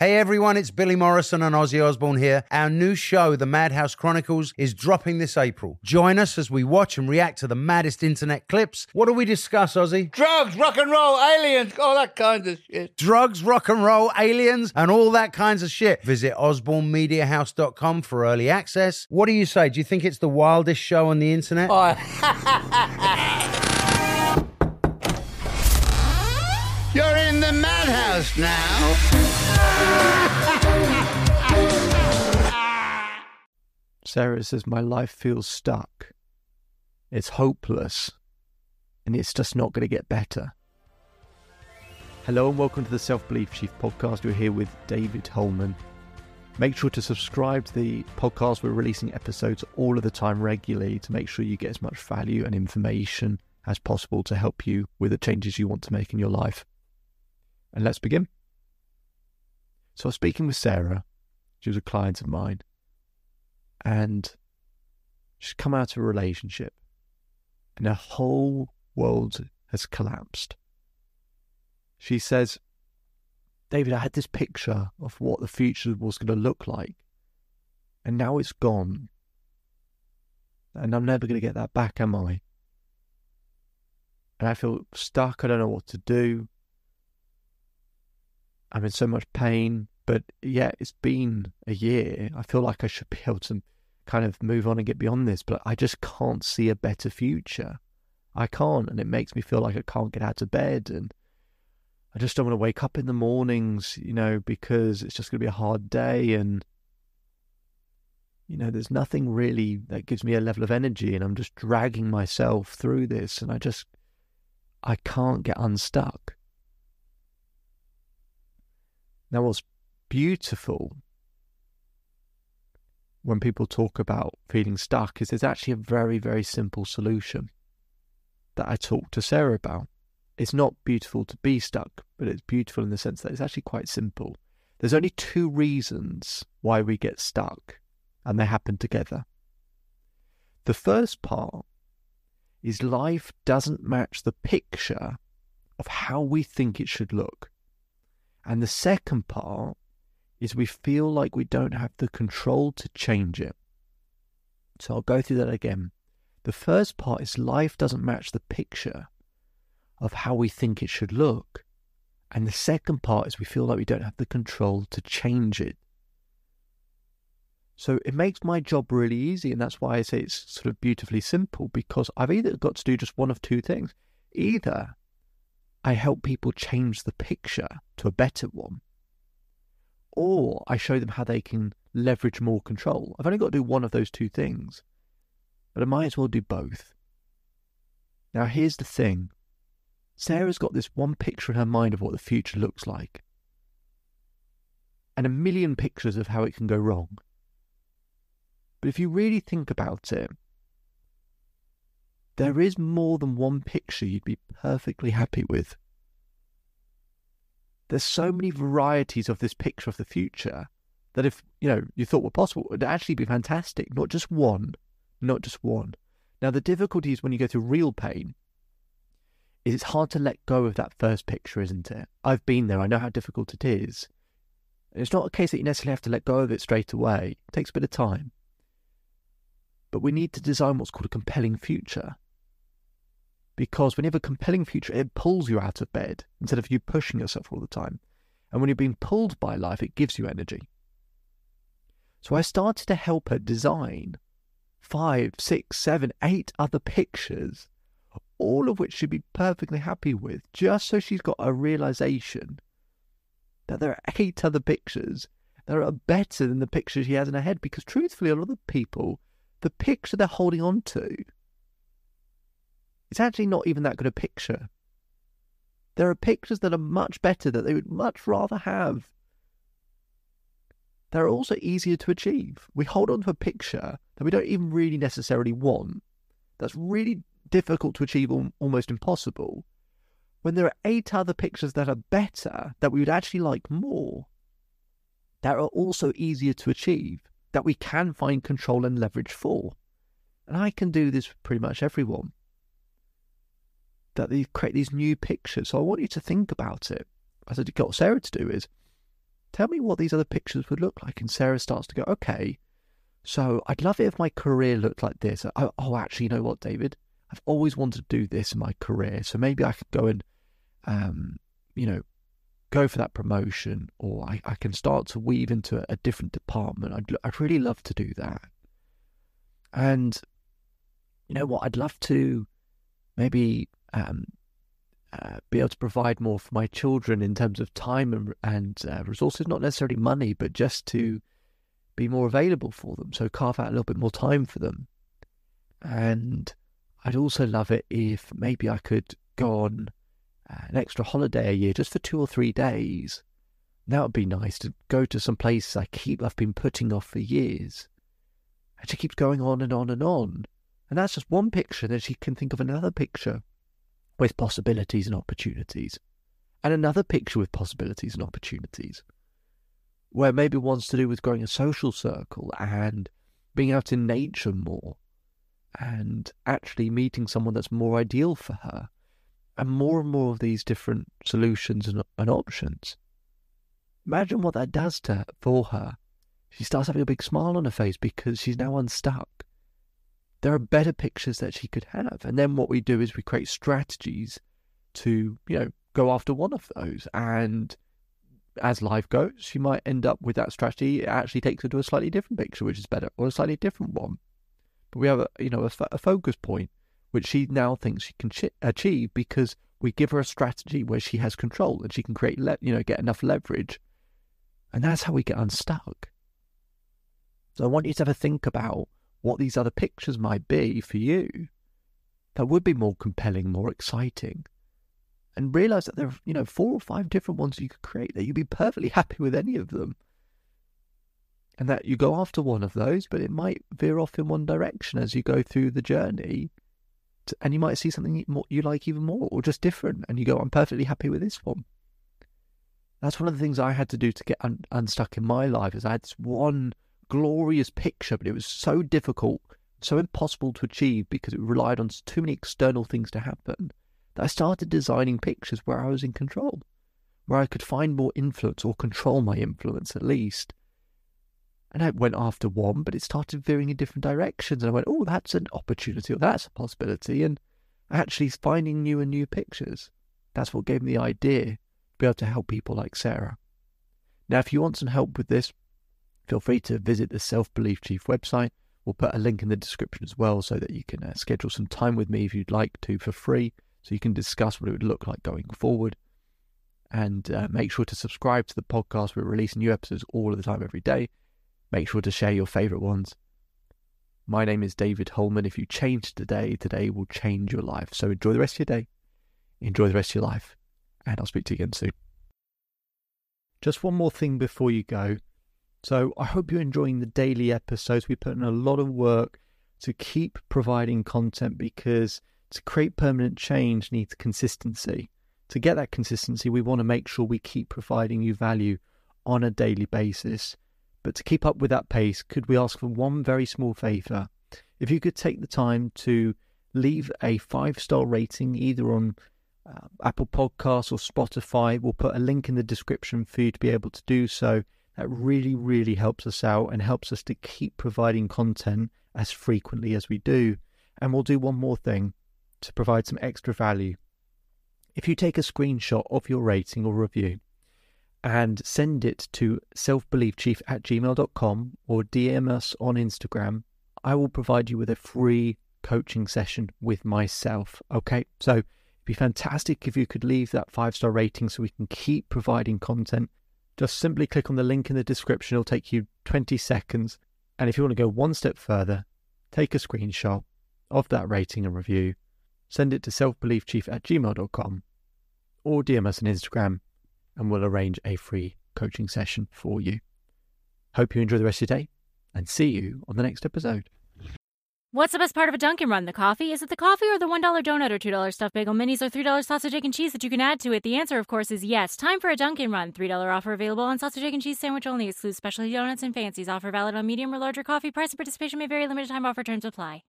Hey everyone, it's Billy Morrison and Ozzy Osbourne here. Our new show, The Madhouse Chronicles, is dropping this April. Join us as we watch and react to the maddest internet clips. What do we discuss, Ozzy? Drugs, rock and roll, aliens, all that kind of shit. Drugs, rock and roll, aliens, and all that kinds of shit. Visit osbornemediahouse.com for early access. What do you say? Do you think it's the wildest show on the internet? You're in the madhouse now. Sarah says, my life feels stuck. It's hopeless. And it's just not going to get better. Hello and welcome to the Self-Belief Chief podcast. We're here with David Holman. Make sure to subscribe to the podcast. We're releasing episodes all of the time regularly to make sure you get as much value and information as possible to help you with the changes you want to make in your life. And let's begin. So I was speaking with Sarah. She was a client of mine. And she's come out of a relationship. And her whole world has collapsed. She says, David, I had this picture of what the future was going to look like. And now it's gone. And I'm never going to get that back, am I? And I feel stuck. I don't know what to do. I'm in so much pain, but yeah, it's been a year. I feel like I should be able to kind of move on and get beyond this, but I just can't see a better future. I can't, and it makes me feel like I can't get out of bed, and I just don't want to wake up in the mornings, because it's just going to be a hard day, and, there's nothing really that gives me a level of energy, and I'm just dragging myself through this, and I can't get unstuck. Now, what's beautiful when people talk about feeling stuck is there's actually a very, very simple solution that I talked to Sarah about. It's not beautiful to be stuck, but it's beautiful in the sense that it's actually quite simple. There's only two reasons why we get stuck, and they happen together. The first part is life doesn't match the picture of how we think it should look. And the second part is we feel like we don't have the control to change it. So I'll go through that again. The first part is life doesn't match the picture of how we think it should look. And the second part is we feel like we don't have the control to change it. So it makes my job really easy, and that's why I say it's sort of beautifully simple, because I've either got to do just one of two things. Either I help people change the picture to a better one, or I show them how they can leverage more control. I've only got to do one of those two things, but I might as well do both. Now, here's the thing. Sarah's got this one picture in her mind of what the future looks like, and a million pictures of how it can go wrong. But if you really think about it, there is more than one picture you'd be perfectly happy with. There's so many varieties of this picture of the future that if, you thought were possible, it would actually be fantastic. Not just one. Now, the difficulty is when you go through real pain, is it's hard to let go of that first picture, isn't it? I've been there. I know how difficult it is. And it's not a case that you necessarily have to let go of it straight away. It takes a bit of time. But we need to design what's called a compelling future. Because when you have a compelling future, it pulls you out of bed instead of you pushing yourself all the time. And when you're being pulled by life, it gives you energy. So I started to help her design 5, 6, 7, 8 other pictures, all of which she'd be perfectly happy with, just so she's got a realization that there are 8 other pictures that are better than the picture she has in her head. Because truthfully, a lot of people, the picture they're holding on to, it's actually not even that good a picture. There are pictures that are much better that they would much rather have. They're also easier to achieve. We hold on to a picture that we don't even really necessarily want. That's really difficult to achieve, almost impossible. When there are 8 other pictures that are better, that we would actually like more, that are also easier to achieve, that we can find control and leverage for. And I can do this with pretty much everyone. That they create these new pictures. So I want you to think about it. As I got Sarah to do is, tell me what these other pictures would look like. And Sarah starts to go, okay, so I'd love it if my career looked like this. Oh, actually, you know what, David? I've always wanted to do this in my career. So maybe I could go and, go for that promotion, or I can start to weave into a different department. I'd really love to do that. And you know what? I'd love to maybe be able to provide more for my children in terms of time and resources, not necessarily money, but just to be more available for them. So carve out a little bit more time for them. And I'd also love it if maybe I could go on an extra holiday a year just for 2 or 3 days. That would be nice, to go to some places I've been putting off for years. And she keeps going on and on and on. And that's just one picture. Then she can think of another picture with possibilities and opportunities. And another picture with possibilities and opportunities, where maybe one's to do with growing a social circle and being out in nature more and actually meeting someone that's more ideal for her, and more of these different solutions and options. Imagine what that does for her. She starts having a big smile on her face because she's now unstuck. There are better pictures that she could have. And then what we do is we create strategies to, go after one of those. And as life goes, she might end up with that strategy. It actually takes her to a slightly different picture, which is better, or a slightly different one. But we have a focus point, which she now thinks she can achieve, because we give her a strategy where she has control and she can create, get enough leverage. And that's how we get unstuck. So I want you to have a think about what these other pictures might be for you that would be more compelling, more exciting. And realize that there are, 4 or 5 different ones you could create, that you'd be perfectly happy with any of them. And that you go after one of those, but it might veer off in one direction as you go through the journey. And you might see something you like even more, or just different. And you go, I'm perfectly happy with this one. That's one of the things I had to do to get unstuck in my life, is I had this one glorious picture, but it was so difficult, so impossible to achieve, because it relied on too many external things to happen, that I started designing pictures where I was in control, where I could find more influence, or control my influence at least. And I went after one, but it started veering in different directions. And I went, oh, that's an opportunity, or that's a possibility. And actually finding new and new pictures. That's what gave me the idea to be able to help people like Sarah. Now, if you want some help with this, feel free to visit the Self-Belief Chief website. We'll put a link in the description as well, so that you can schedule some time with me if you'd like to, for free, so you can discuss what it would look like going forward. And make sure to subscribe to the podcast. We're releasing new episodes all of the time, every day. Make sure to share your favourite ones. My name is David Holman. If you change today will change your life. So enjoy the rest of your day. Enjoy the rest of your life. And I'll speak to you again soon. Just one more thing before you go. So I hope you're enjoying the daily episodes. We put in a lot of work to keep providing content, because to create permanent change needs consistency. To get that consistency, we want to make sure we keep providing you value on a daily basis. But to keep up with that pace, could we ask for one very small favour? If you could take the time to leave a 5-star rating, either on Apple Podcasts or Spotify. We'll put a link in the description for you to be able to do so. That really, really helps us out and helps us to keep providing content as frequently as we do. And we'll do one more thing to provide some extra value. If you take a screenshot of your rating or review and send it to selfbeliefchief@gmail.com or DM us on Instagram, I will provide you with a free coaching session with myself. Okay, so it'd be fantastic if you could leave that 5-star rating so we can keep providing content. Just simply click on the link in the description. It'll take you 20 seconds. And if you want to go one step further, take a screenshot of that rating and review, send it to selfbeliefchief@gmail.com or DM us on Instagram, and we'll arrange a free coaching session for you. Hope you enjoy the rest of your day, and see you on the next episode. What's the best part of a Dunkin' Run? The coffee? Is it the coffee or the $1 donut or $2 stuffed bagel minis or $3 sausage, egg, and cheese that you can add to it? The answer, of course, is yes. Time for a Dunkin' Run. $3 offer available on sausage, egg, and cheese sandwich only. Excludes specialty donuts and fancies. Offer valid on medium or larger coffee. Price and participation may vary. Limited time offer. Terms apply.